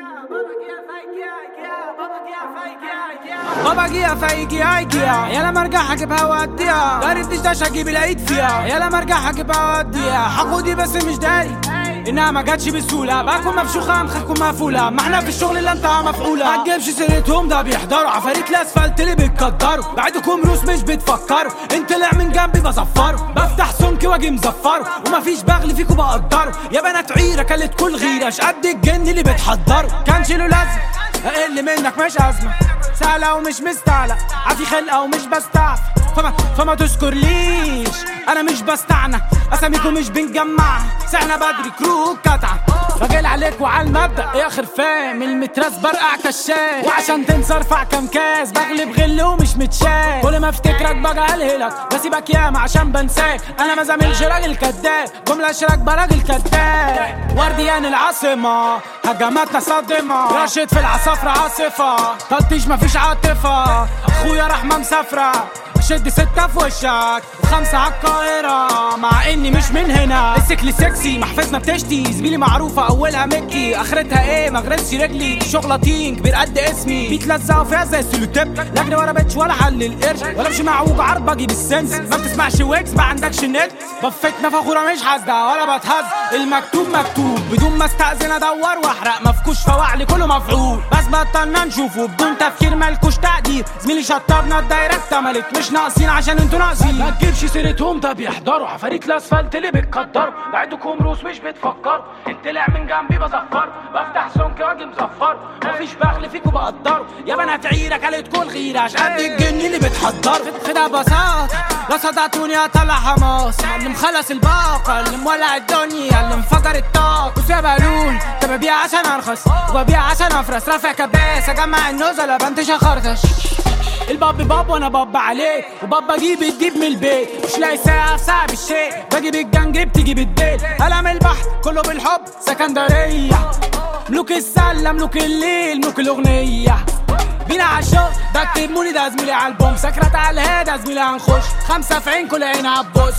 بابا جيا فايجي هايجيا يلا مرجع هجيبها واديها داري الدشداش هجيب العيد فيها يلا مرجع هجيبها واديها حقودي بس مش داري انها ما جاتش بسهوله باكون مفشوخه مخكم مقفوله ما احنا في الشغل اللي انت مفعوله ما تجيبش سيرتهم ده بيحضروا عفاريت الاسفلت اللي بيتقدروا بعدكم روس مش بتفكروا انت طلع من جنبي بصفره بفتح سمكي واجي مزفره ومفيش بغل فيكوا بقدره يا بنات عيره كلت كل غيره مش قد الجن اللي بتحضروا كانش له لازمه اقل منك مش ازمه سهله ومش مستعلق عافي خلقه ومش بستعف فما تشكرليش انا مش بستعنى اساميكم مش بنجمعها سعنا بدري كروك قطعه راجل عليك وعلى المبدأ يا خرفان من المتراس برقع كشاف وعشان تنسى ارفع كام كاس بغلب غل ومش متشاف كل ما افتكرك باجي الهلك بسيبك ياما عشان بنساك انا ما زاملش راجل كداب جمله اشراك براجل كداب ورديان العاصمه هجماتنا صادمه رشد في العصافره عاصفه تلطيش مفيش عاطفه اخويا رحمه مسافره شد 6 في وشك و5 عالقاهرة مع اني مش من هنا السكلي سكسي محفظنا بتشتي زميلي معروفة اولها مكي اخرتها ايه مغرزش رجلي دي شغلطين كبير قد اسمي بيتلزقوا فيها زي السلوتيب لجني ورا بيتش ولا حل القرش ولا امشي معوج عرض باجي بالسنس ما بتسمعش ويكس ما عندكش نت بفتنا فخورة مش حاسدة ولا بتهز المكتوب مكتوب بدون ما استأذن ادور واحرق مفكوش فوعلي كله مفعول بس بطلنا نشوفه بدون تفكير مالكوش تقدير زميلي شطبنا الدايرة اكتملت مش ناقصين عشان انتوا ناقصين ما تجيبش سيرتهم ده بيحضروا عفاريت الاسفلت اللي بتقدروا بعدكم روس مش بتفكروا انت طلع من جنبي بصفر بفتح سمكي واجي مزفر مفيش بغل فيكوا بقدروا يا بنات عيره كلت كل غيره عشان قد الجن اللي بتحضر كده بساطه لا صدعتوني اطلع حماس اللي مخلص الباقه اللي مولع الدنيا اللي مفجر الطاقه وسيا بالون ده ببيع عشان ارخص وببيع عشان افرس رافع كباس اجمع النزله بنتش اخرطش الباب باب وانا باب عليه وباب بجيب من البيت مش لاقي ساعه في ساعه بالشيء بجيب الجنج بتيجي بالديل قلم البحر كله بالحب سكندريه ملوك السله ملوك الليل ملوك الاغنيه بينا عالشوق ده اكتب موني ده زميلي عالبوم سكرت على الهادة زميلي هنخش 5 في عين كل عين عبص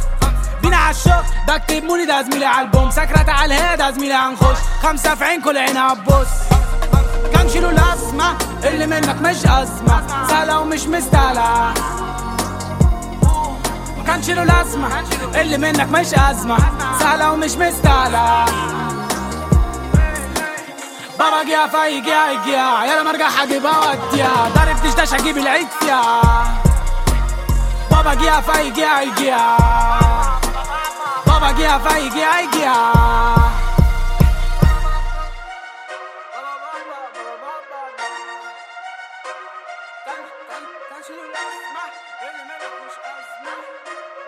بينا عالشوق ده اكتب موني ده زميلي عالبوم سكرت على الهادة زميلي هنخش 5 في عين كل عين عبص كانش له لازمة اللي منك مش أزمة سهلة ومش مستاهلة كانش له لازمة اللي منك مش أزمة سهلة ومش مستاهلة بابا جيا فايجي هايجيا يلا مرجع هجيبها واديها ضارب دشداش هجيب العيد فيها بابا جيا فايجي هايجيا بابا جيا فايجي هايجيا كانش له لازمة اللي منك مش أزمة